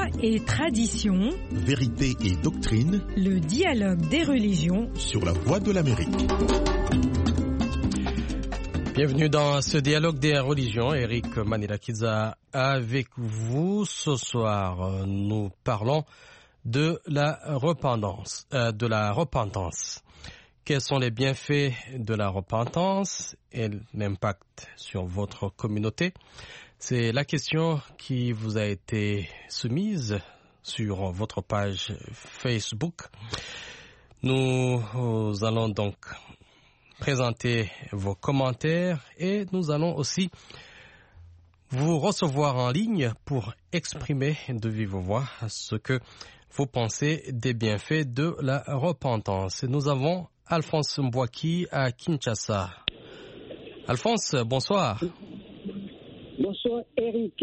et tradition, vérité et doctrine, le dialogue des religions sur la Voix de l'Amérique. Bienvenue dans ce dialogue des religions. Eric Manilakiza avec vous. Ce soir, nous parlons de la repentance. Quels sont les bienfaits de la repentance et l'impact sur votre communauté? C'est la question qui vous a été soumise sur votre page Facebook. Nous allons donc présenter vos commentaires et nous allons aussi vous recevoir en ligne pour exprimer de vive voix ce que vous pensez des bienfaits de la repentance. Nous avons Alphonse Mbouaki à Kinshasa. Alphonse, bonsoir. Bonsoir Eric.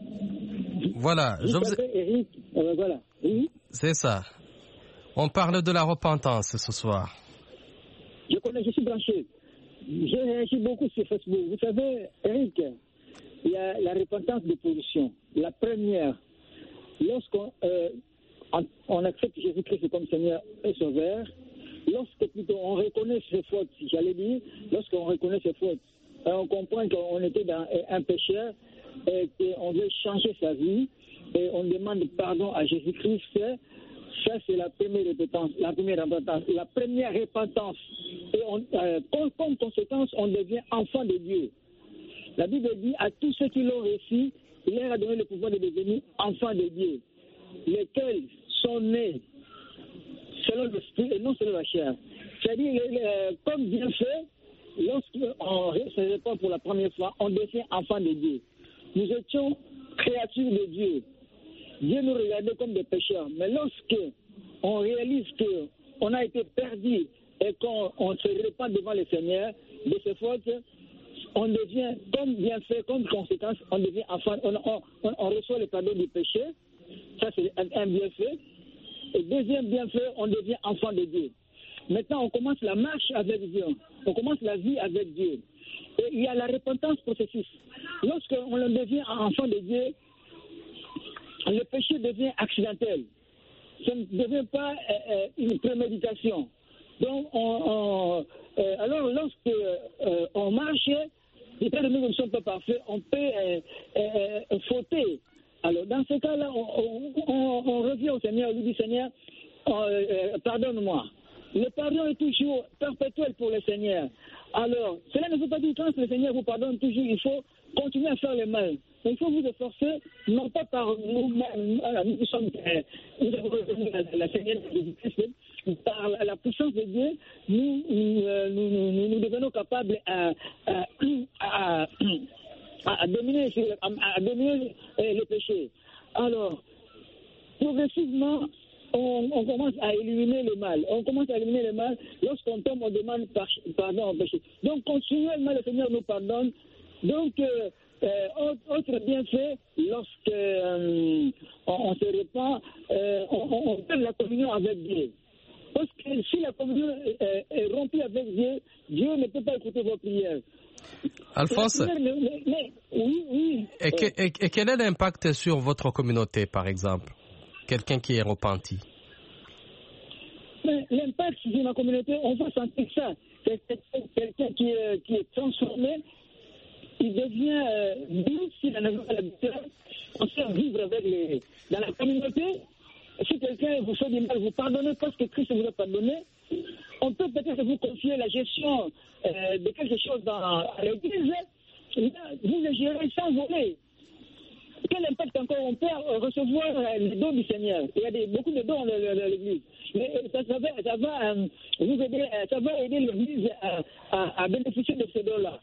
Voilà, Eric. Voilà. Oui. C'est ça. On parle de la repentance ce soir. Je suis branché. J'ai réagi beaucoup sur Facebook. Vous savez, Eric, il y a la repentance de position. La première, lorsqu'on on accepte Jésus-Christ comme Seigneur et Sauveur, lorsque plutôt on reconnaît ses fautes, j'allais dire, lorsqu'on reconnaît ses fautes, on comprend qu'on était dans un pécheur et qu'on veut changer sa vie et on demande pardon à Jésus-Christ. Ça, c'est la première repentance. La première repentance. Et comme conséquence, on devient enfant de Dieu. La Bible dit à tous ceux qui l'ont reçu, il leur a donné le pouvoir de devenir enfants de Dieu, lesquels sont nés selon l'esprit et non selon la chair. C'est-à-dire, comme bien fait, lorsqu'on se répand pour la première fois, on devient enfant de Dieu. Nous étions créatures de Dieu. Dieu nous regardait comme des pécheurs. Mais lorsque on réalise qu'on a été perdu et qu'on se répand devant le Seigneur de ses fautes, on devient, comme bien fait, comme conséquence, on devient enfant, on reçoit le pardon du péché. Ça, c'est un bienfait. Et deuxième bienfait, on devient enfant de Dieu. Maintenant, on commence la marche avec Dieu. On commence la vie avec Dieu. Et il y a la repentance processus. Lorsqu'on devient enfant de Dieu, le péché devient accidentel. Ça ne devient pas une préméditation. Donc, alors, lorsqu'on marche, étant donné que nous ne sommes pas parfaits, on peut fauter. Alors, dans ce cas-là, on revient au Seigneur, on lui dit, Seigneur, pardonne-moi. Le pardon est toujours perpétuel pour le Seigneur. Alors, cela ne veut pas dire que quand le Seigneur vous pardonne toujours, il faut continuer à faire le mal. Mais il faut vous efforcer, non pas par nous-mêmes, nous sommes la Seigneur de Jésus-Christ, par la puissance de Dieu, nous devenons capables à dominer le péché. Alors, progressivement, on commence à éliminer le mal. On commence à éliminer le mal. Lorsqu'on tombe, on demande pardon au péché. Donc, continuellement, le Seigneur nous pardonne. Donc, autre bienfait, lorsque on se répand, on fait la communion avec Dieu. Parce que si la communion est rompue avec Dieu, Dieu ne peut pas écouter vos prières. Alphonse, oui. Et quel est l'impact sur votre communauté, par exemple? Quelqu'un qui est repenti. Mais l'impact sur ma communauté, on va sentir ça. Quelqu'un qui est transformé, il devient vivre si la nation on sait vivre dans la communauté. Si quelqu'un vous fait du mal, vous pardonnez parce que Christ vous a pardonné. On peut peut-être vous confier la gestion de quelque chose à l'église. Vous le gérez sans voler. Quel impact encore on peut recevoir les dons du Seigneur? Il y a beaucoup de dons dans l'église. Mais ça va vous aider, ça va aider l'église à bénéficier de ces dons-là.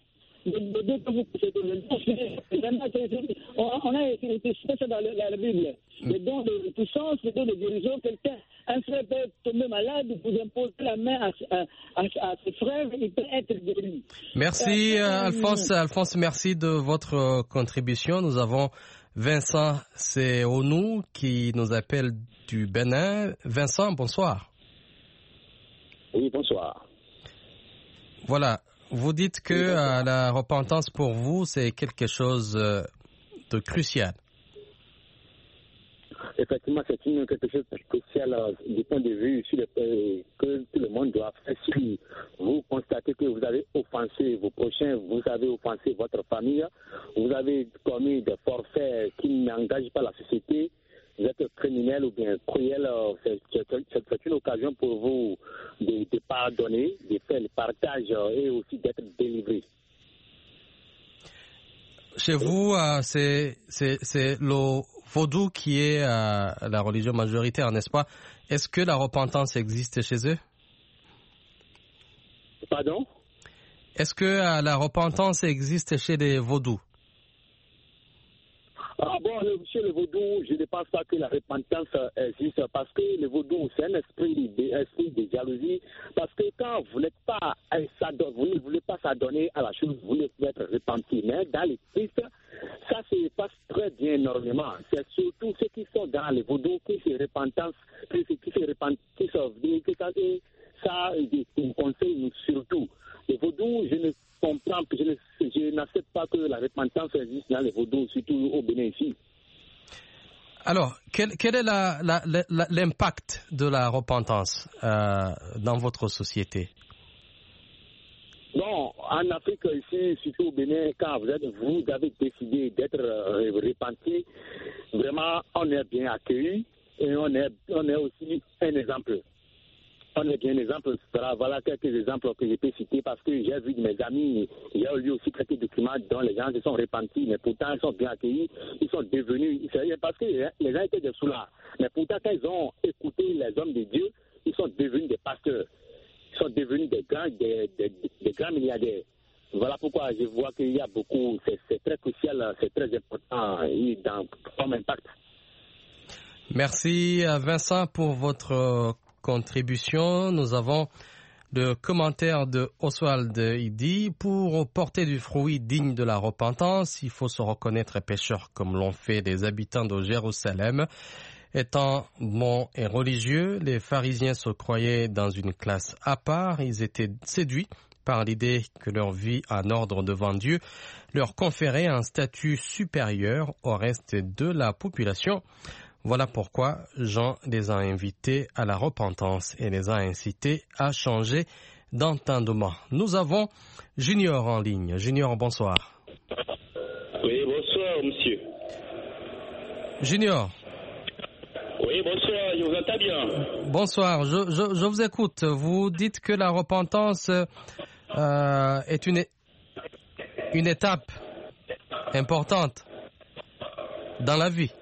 On a été ça dans la Bible. Les dons de puissance, les dons de guérison. Un frère peut tomber malade, vous imposez la main à ses frères, il peut être guéri. Merci Alphonse. Alphonse, merci de votre contribution. Nous avons Vincent Seonou qui nous appelle du Bénin. Vincent, bonsoir. Oui, bonsoir. Voilà. Vous dites que la repentance pour vous, c'est quelque chose de crucial. effectivement, c'est quelque chose de spécial du point de vue que tout le monde doit faire. Si vous constatez que vous avez offensé vos prochains, vous avez offensé votre famille, vous avez commis des forfaits qui n'engagent pas la société, vous êtes criminel ou bien cruel, c'est une occasion pour vous de pardonner, de faire le partage et aussi d'être délivré. Chez vous, c'est le vaudou qui est la religion majoritaire, n'est-ce pas? Est-ce que la repentance existe chez eux? Pardon? Est-ce que la repentance existe chez les vaudous? Ah bon, chez le vaudou, je ne pense pas que la repentance existe parce que le vaudou, c'est un esprit de jalousie. Parce que quand vous ne voulez pas s'adonner à la chose, vous voulez être repenti. Mais dans les Christ, ça se passe très bien énormément. C'est surtout ceux qui sont dans le vaudou qui se repentent, ça, je conseille surtout. Le vaudou, je ne comprends, je n'accepte pas que la repentance existe dans le vaudou, surtout au Bénin ici. Alors, quel est l'impact de la repentance dans votre société? Bon, en Afrique ici, surtout au Bénin, quand vous avez décidé d'être repenti, vraiment, on est bien accueillis et on est aussi un exemple. On est bien un exemple. Voilà quelques exemples que je peux citer parce que j'ai vu de mes amis, il y a eu aussi quelques documents dont les gens se sont repentis, mais pourtant ils sont bien accueillis, ils sont devenus, parce que les gens étaient des soulards, mais pourtant quand ils ont écouté les hommes de Dieu, ils sont devenus des pasteurs, ils sont devenus des grands milliardaires. Voilà pourquoi je vois qu'il y a beaucoup, c'est très crucial, c'est très important comme impact. Merci Vincent pour votre contribution. Nous avons le commentaire de Oswald Idi. Pour porter du fruit digne de la repentance, il faut se reconnaître pécheur comme l'ont fait les habitants de Jérusalem. Étant bons et religieux, les pharisiens se croyaient dans une classe à part. Ils étaient séduits par l'idée que leur vie en ordre devant Dieu leur conférait un statut supérieur au reste de la population. Voilà pourquoi Jean les a invités à la repentance et les a incités à changer d'entendement. Nous avons Junior en ligne. Junior, bonsoir. Oui, bonsoir, monsieur. Junior. Oui, bonsoir, je vous entends bien. Bonsoir, je vous écoute. Vous dites que la repentance est une étape importante dans la vie.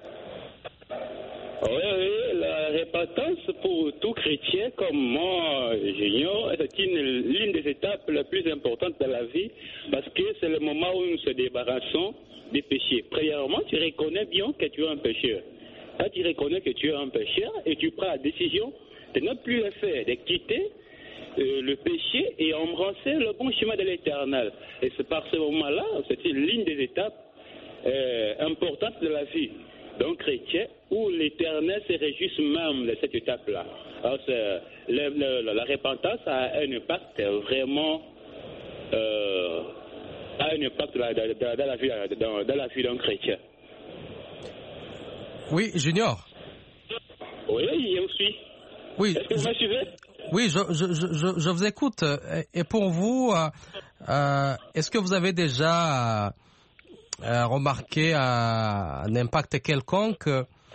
Oui, la repentance pour tout chrétien comme moi, Junior, c'est l'une des étapes les plus importantes de la vie parce que c'est le moment où nous se débarrassons des péchés. Premièrement, tu reconnais bien que tu es un pécheur. Là, tu reconnais que tu es un pécheur et tu prends la décision de ne plus le faire, de quitter le péché et embrasser le bon chemin de l'éternel. Et c'est par ce moment-là, c'est l'une des étapes importantes de la vie d'un chrétien où l'éternel se réjouisse même de cette étape-là. Alors, la repentance a un impact vraiment dans la vie d'un chrétien. Oui, Junior. Oui, je vous suis. Oui. Est-ce que vous me suivez? Oui, je vous écoute. Et pour vous, est-ce que vous avez déjà remarqué un impact quelconque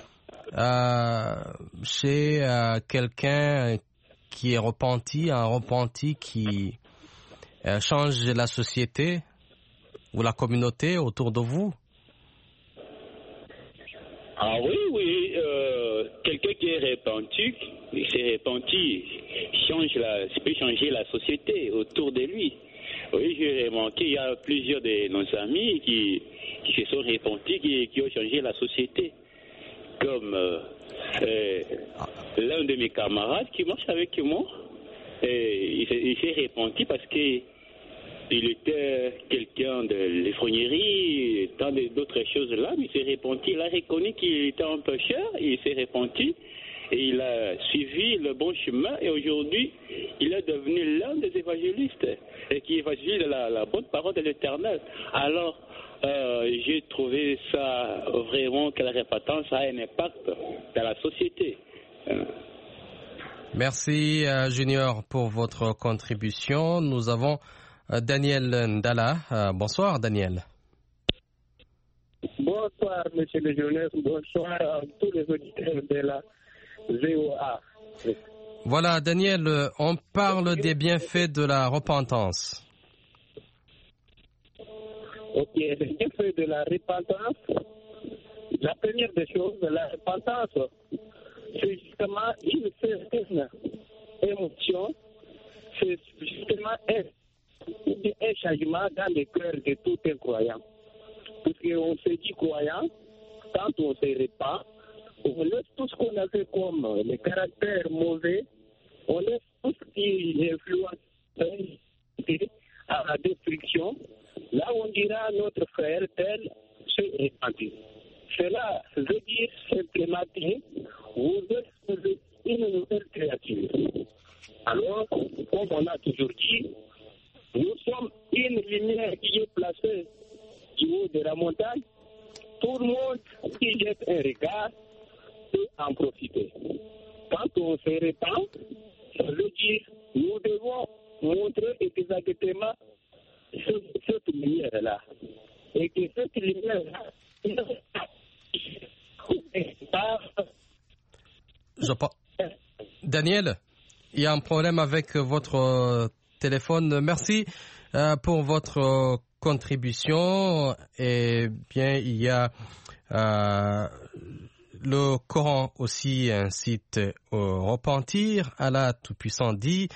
chez quelqu'un qui est repenti, un repenti qui change la société ou la communauté autour de vous? Ah oui, quelqu'un qui est repenti, peut changer la société autour de lui. Oui, j'ai remarqué, il y a plusieurs de nos amis qui se sont repentis, qui ont changé la société. Comme l'un de mes camarades qui marche avec moi, il s'est repenti parce que il était quelqu'un de l'effronterie, tant d'autres choses là, mais il s'est repenti, il a reconnu qu'il était un pécheur, il s'est repenti et il a suivi le bon chemin et aujourd'hui, il est devenu l'un des évangélistes et qui évangélise la bonne parole de l'Éternel. Alors, j'ai trouvé ça vraiment que la repentance a un impact dans la société. Merci Junior pour votre contribution. Nous avons Daniel Ndala. Bonsoir Daniel. Bonsoir monsieur le journaliste, bonsoir à tous les auditeurs de la VOA. Voilà Daniel, on parle des bienfaits de la repentance. Ok, les bienfaits de la repentance. La première des choses, la repentance, c'est justement une certaine émotion, c'est justement un changement dans le cœur de tout un croyant. Parce qu'on se dit croyant, quand on se répand, on laisse tout ce qu'on a fait comme les caractères mauvais, on laisse tout ce qui influence à la destruction. Là, on dira à notre frère tel se repentir. Cela veut dire simplement que vous êtes une nouvelle créature. Alors, comme on a toujours dit, nous sommes une lumière qui est placée du haut de la montagne. Tout le monde qui jette un regard peut en profiter. Quand on se répand, ça veut dire que nous devons montrer exactement cette lumière-là. Et que cette lumière-là, Daniel, il y a un problème avec votre téléphone. Merci pour votre contribution. Eh bien, il y a le Coran aussi incite au repentir. Allah Tout-Puissant dit,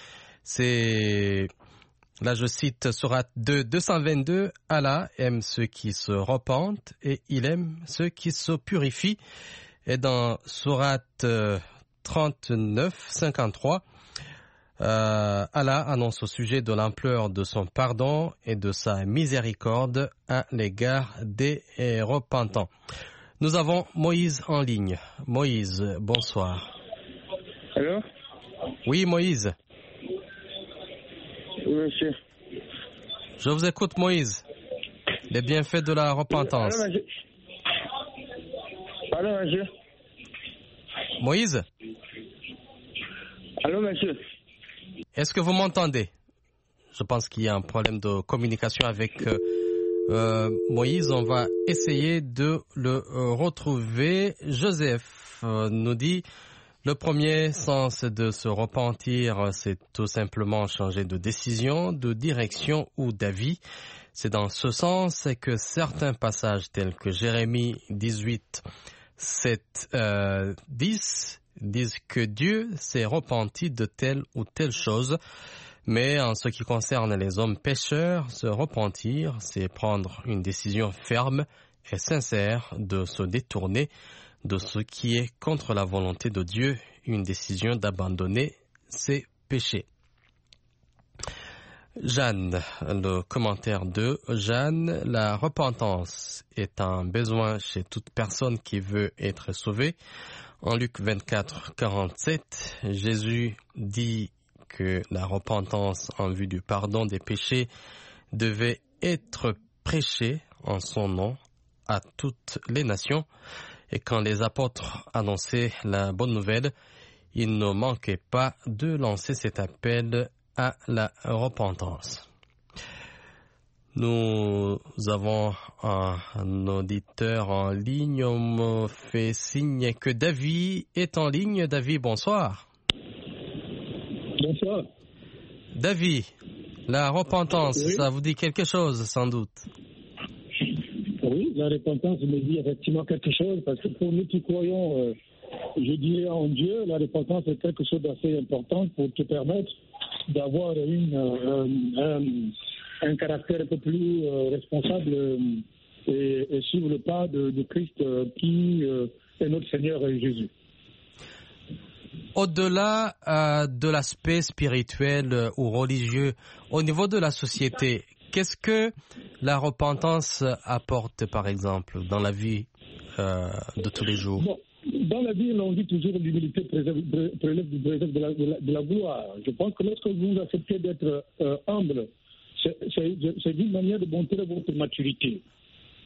là je cite Sourate 2, 222, Allah aime ceux qui se repentent et il aime ceux qui se purifient. Et dans Sourate 39, 53, Allah annonce au sujet de l'ampleur de son pardon et de sa miséricorde à l'égard des repentants. Nous avons Moïse en ligne. Moïse, bonsoir. Allô? Oui, Moïse. Oui, monsieur. Je vous écoute, Moïse. Les bienfaits de la repentance. Allô, monsieur. Moïse? Allô, monsieur. Est-ce que vous m'entendez? Je pense qu'il y a un problème de communication avec Moïse. On va essayer de le retrouver. Joseph nous dit, le premier sens de se repentir, c'est tout simplement changer de décision, de direction ou d'avis. C'est dans ce sens que certains passages tels que Jérémie 18, 7, 10 disent que Dieu s'est repenti de telle ou telle chose. Mais en ce qui concerne les hommes pécheurs, se repentir, c'est prendre une décision ferme et sincère de se détourner de ce qui est contre la volonté de Dieu, une décision d'abandonner ses péchés. Jeanne, le commentaire de Jeanne, la repentance est un besoin chez toute personne qui veut être sauvée. En Luc 24, 47, Jésus dit que la repentance en vue du pardon des péchés devait être prêchée en son nom à toutes les nations. Et quand les apôtres annonçaient la bonne nouvelle, ils ne manquaient pas de lancer cet appel à la repentance. Nous avons un auditeur en ligne. On me fait signe que David est en ligne. David, bonsoir. Bonsoir. David, la repentance, oui. Ça vous dit quelque chose, sans doute? Oui, la repentance me dit effectivement quelque chose, parce que pour nous qui croyons, je dirais en Dieu, la repentance est quelque chose d'assez important pour te permettre d'avoir un caractère un peu plus responsable et suivre le pas de Christ qui est notre Seigneur Jésus. Au-delà de l'aspect spirituel ou religieux, au niveau de la société, qu'est-ce que la repentance apporte, par exemple, dans la vie de tous les jours? Bon, dans la Bible, on dit toujours l'humilité prélève de la gloire. Je pense que lorsque vous acceptez d'être humble, c'est d'une manière de montrer votre maturité.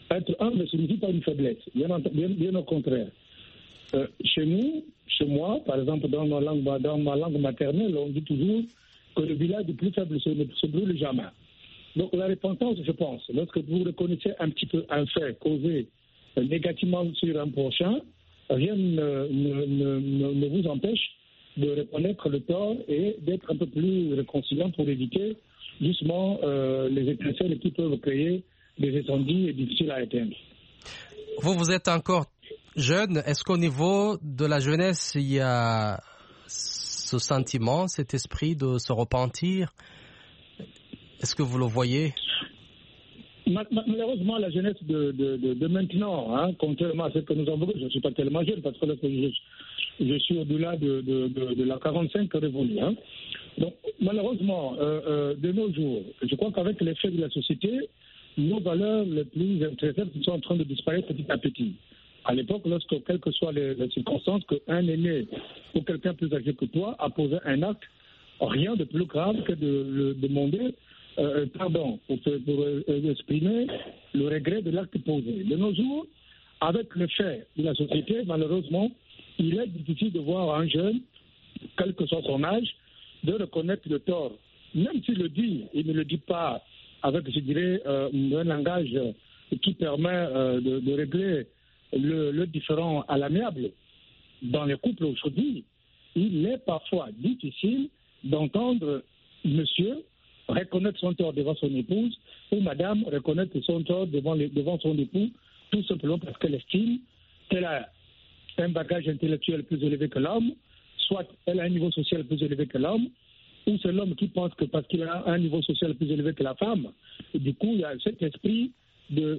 Être humble ne signifie pas une faiblesse, bien au contraire. Chez nous, chez moi, par exemple, dans ma langue maternelle, on dit toujours que le village le plus faible se brûle jamais. Donc la repentance, je pense, lorsque vous reconnaissez un petit peu un fait causé négativement sur un prochain, rien ne vous empêche de reconnaître le tort et d'être un peu plus réconciliant pour éviter justement les étincelles qui peuvent créer des incendies difficiles à éteindre. Vous êtes encore jeune. Est-ce qu'au niveau de la jeunesse, il y a ce sentiment, cet esprit de se repentir? Est-ce que vous le voyez? Malheureusement, la jeunesse de maintenant, contrairement à ce que nous avons, je ne suis pas tellement jeune parce que là, je suis au-delà de la 45 révolue. Donc, malheureusement, de nos jours, je crois qu'avec l'effet de la société, nos valeurs les plus intéressantes sont en train de disparaître petit à petit. À l'époque, lorsque, quelles que soient les circonstances, qu'un aîné ou quelqu'un plus âgé que toi a posé un acte, rien de plus grave que de demander pardon pour exprimer le regret de l'acte posé. De nos jours, avec le fait de la société, malheureusement, il est difficile de voir un jeune, quel que soit son âge, de reconnaître le tort. Même s'il le dit, il ne le dit pas avec, je dirais, un langage qui permet de régler le différend à l'amiable. Dans les couples aujourd'hui, il est parfois difficile d'entendre monsieur reconnaître son tort devant son épouse ou madame reconnaître son tort devant son époux, tout simplement parce qu'elle estime qu'elle a un bagage intellectuel plus élevé que l'homme, soit elle a un niveau social plus élevé que l'homme, ou c'est l'homme qui pense que parce qu'il a un niveau social plus élevé que la femme, et du coup il y a cet esprit de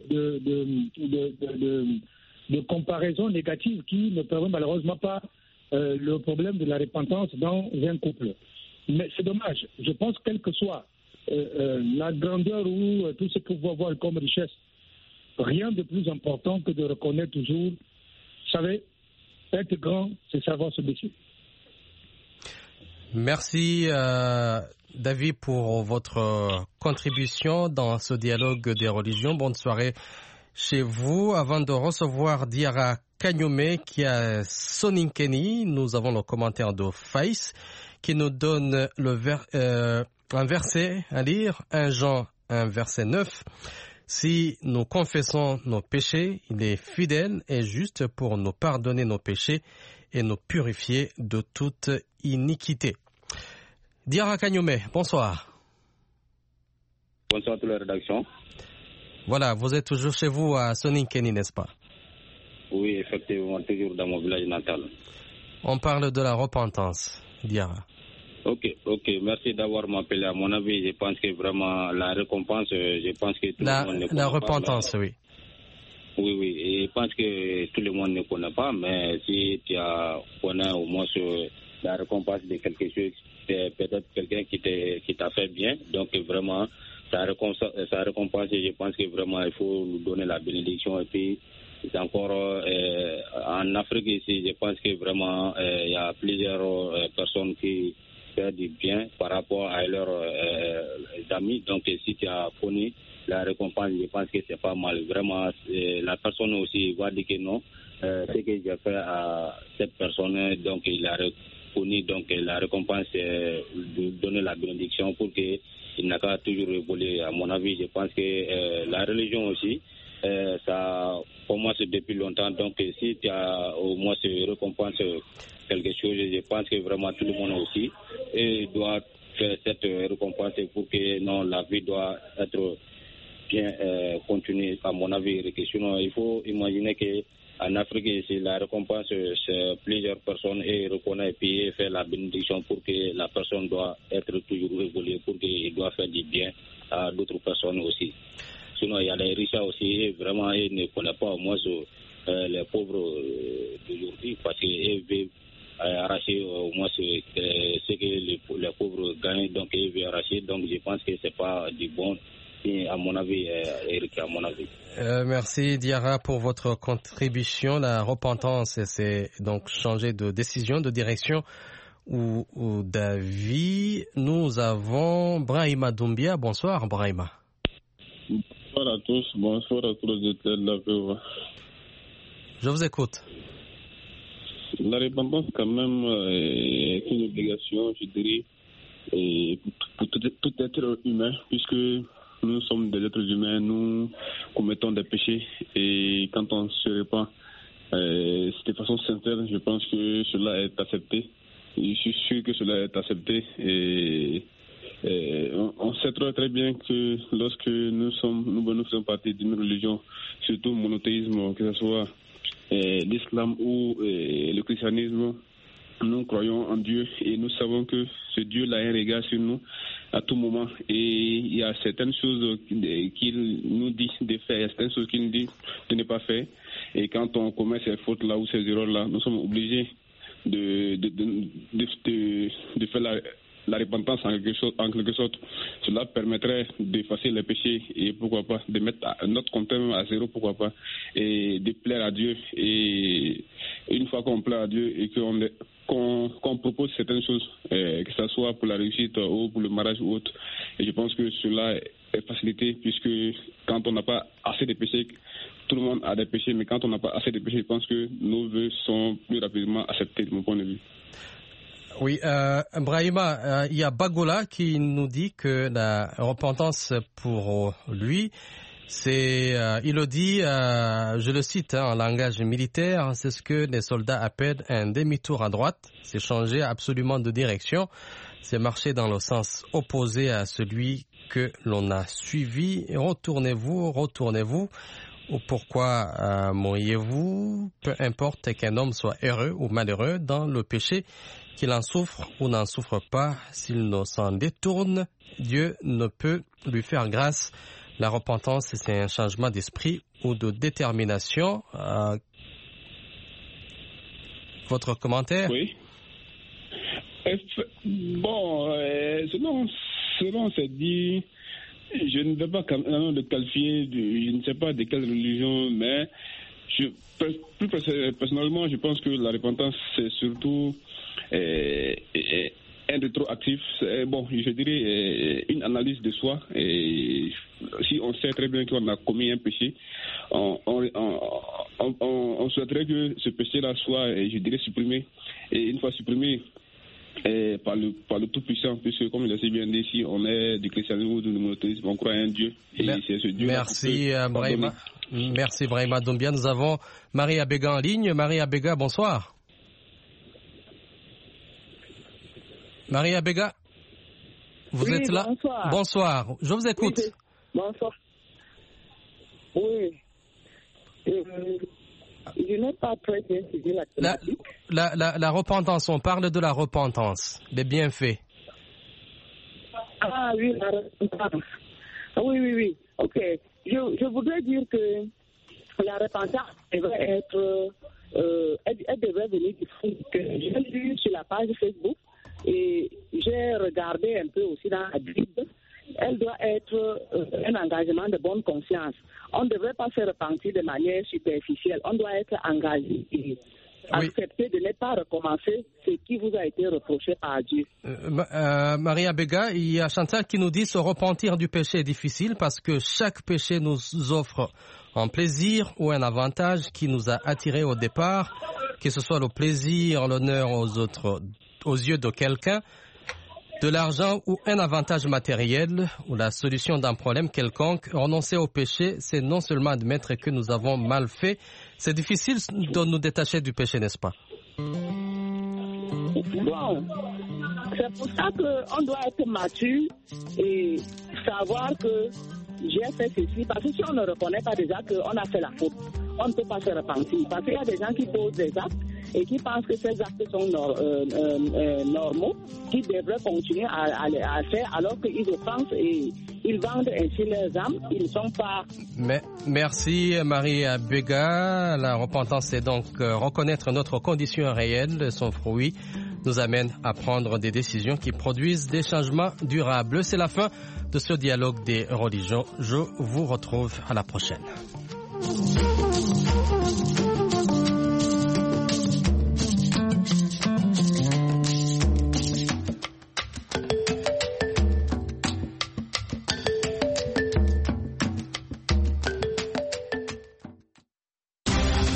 comparaison négative qui ne permet malheureusement pas le problème de la repentance dans un couple. Mais c'est dommage. Je pense quelle que soit la grandeur ou tout ce que vous avoir comme richesse, rien de plus important que de reconnaître toujours, vous savez, être grand, c'est savoir se baisser. Merci David pour votre contribution dans ce dialogue des religions. Bonne soirée chez vous. Avant de recevoir Diarra Kanyome qui a Soninkeni, nous avons le commentaire de Faïs qui nous donne un verset à lire, 1 Jean 1 verset 9. Si nous confessons nos péchés, il est fidèle et juste pour nous pardonner nos péchés et nous purifier de toute iniquité. Diarra Kanyome, bonsoir. Bonsoir à toute la rédaction. Voilà, vous êtes toujours chez vous à Soninkeni, n'est-ce pas? Oui, effectivement, toujours dans mon village natal. On parle de la repentance, Diarra. Ok, merci d'avoir m'appelé. À mon avis, je pense que vraiment la récompense, je pense que tout le monde ne connaît pas. La repentance, oui. Oui, et je pense que tout le monde ne connaît pas, mais si tu connais au moins la récompense de quelque chose, c'est peut-être quelqu'un qui t'a fait bien, donc vraiment, sa récompense, je pense que vraiment, il faut nous donner la bénédiction, et puis, c'est encore, en Afrique ici, je pense que vraiment, il y a plusieurs personnes qui font du bien par rapport à leurs amis, donc si tu as connu la récompense, je pense que c'est pas mal. Vraiment, la personne aussi va dire que non. Ce que j'ai fait à cette personne, donc il a reconnu, donc la récompense, c'est de donner la bénédiction pour qu'il n'a qu'à toujours évoluer. À mon avis, je pense que la religion aussi, ça commence depuis longtemps. Donc si tu as au moins ce récompense quelque chose, je pense que vraiment tout le monde aussi doit faire cette récompense pour que non, la vie doit être bien continuer, à mon avis. Sinon, il faut imaginer qu'en Afrique, c'est la récompense, c'est plusieurs personnes et reconnaît et puis fait la bénédiction pour que la personne doit être toujours évoluée, pour qu'il doit faire du bien à d'autres personnes aussi. Sinon, il y a les riches aussi, vraiment, ils ne connaissent pas au moins les pauvres d'aujourd'hui, parce qu'ils veulent arracher au moins ce que les pauvres gagnent, donc ils veulent arracher. Donc, je pense que c'est pas du bon. À mon avis, Eric, à mon avis. Merci Diarra pour votre contribution. La repentance, c'est donc changer de décision, de direction ou d'avis. Nous avons Brahima Doumbia. Bonsoir Brahima. Bonsoir à tous, bonsoir à tous les auditeurs de la VOA. Je vous écoute. La repentance, quand même, est une obligation, je dirais, pour tout être humain, puisque nous sommes des êtres humains, nous commettons des péchés, et quand on se repent de façon sincère, je pense que cela est accepté. Je suis sûr que cela est accepté, et on sait très bien que lorsque nous faisons partie d'une religion, surtout le monothéisme, que ce soit l'islam ou le christianisme, nous croyons en Dieu et nous savons que ce Dieu-là a un regard sur nous à tout moment, et il y a certaines choses qu'il nous dit de faire, il y a certaines choses qu'il nous dit de ne pas faire, et quand on commet ces fautes-là ou ces erreurs-là, nous sommes obligés de faire la repentance en quelque sorte. Cela permettrait d'effacer les péchés et pourquoi pas de mettre notre compteur à zéro, pourquoi pas, et de plaire à Dieu. Et une fois qu'on plaît à Dieu et qu'on propose certaines choses, que ce soit pour la réussite ou pour le mariage ou autre, et je pense que cela est facilité, puisque quand on n'a pas assez de péchés, tout le monde a des péchés, mais quand on n'a pas assez de péchés, je pense que nos vœux sont plus rapidement acceptés de mon point de vue. Oui, Brahima, il y a Bagola qui nous dit que la repentance pour lui, il le dit, je le cite en langage militaire, c'est ce que les soldats appellent un demi-tour à droite, c'est changer absolument de direction, c'est marcher dans le sens opposé à celui que l'on a suivi. Retournez-vous, ou pourquoi mourriez-vous? Peu importe qu'un homme soit heureux ou malheureux dans le péché, qu'il en souffre ou n'en souffre pas, s'il ne s'en détourne, Dieu ne peut lui faire grâce. La repentance, c'est un changement d'esprit ou de détermination. Votre commentaire? Oui. Bon, selon c'est dit, je ne vais pas le qualifier, je ne sais pas de quelle religion, mais plus personnellement, je pense que la repentance, c'est surtout un rétroactif. Bon, je dirais une analyse de soi. Et si on sait très bien qu'on a commis un péché, on souhaiterait que ce péché-là soit, je dirais, supprimé. Et une fois supprimé par le Tout-Puissant, puisque comme il a si bien dit, si on est du christianisme ou du monothéisme, on croit à un Dieu. Et c'est ce Dieu. Merci, Brahima. Merci, Brahima Doumbia. Nous avons Marie Abega en ligne. Marie Abega, bonsoir. Marie Abega, vous êtes là? Bonsoir. Bonsoir. Je vous écoute. Oui, bonsoir. Oui. Je n'ai pas très bien suivi la thématique. La repentance, on parle de la repentance, des bienfaits. Ah oui, la repentance. Oui. Ok. Je voudrais dire que la repentance devrait être... elle devrait venir du fond. J'ai lu sur la page Facebook et j'ai regardé un peu aussi dans la Bible. Elle doit être un engagement de bonne conscience. On ne devrait pas se repentir de manière superficielle. On doit être engagé et accepter de ne pas recommencer ce qui vous a été reproché par Dieu. Maria Bega, il y a Chantal qui nous dit se repentir du péché est difficile parce que chaque péché nous offre un plaisir ou un avantage qui nous a attirés au départ, que ce soit le plaisir, l'honneur aux yeux de quelqu'un, de l'argent ou un avantage matériel ou la solution d'un problème quelconque. Renoncer au péché, c'est non seulement admettre que nous avons mal fait, c'est difficile de nous détacher du péché, n'est-ce pas? Bon, c'est pour ça qu'on doit être mature et savoir que j'ai fait ceci, parce que si on ne reconnaît pas déjà qu'on a fait la faute, on ne peut pas se repentir. Parce qu'il y a des gens qui posent des actes et qui pensent que ces actes sont normaux, qui devraient continuer à faire alors qu'ils offensent et ils vendent ainsi leurs âmes. Ils ne sont pas... Merci Marie Bega. La repentance, c'est donc reconnaître notre condition réelle. Son fruit nous amène à prendre des décisions qui produisent des changements durables. C'est la fin de ce dialogue des religions. Je vous retrouve à la prochaine.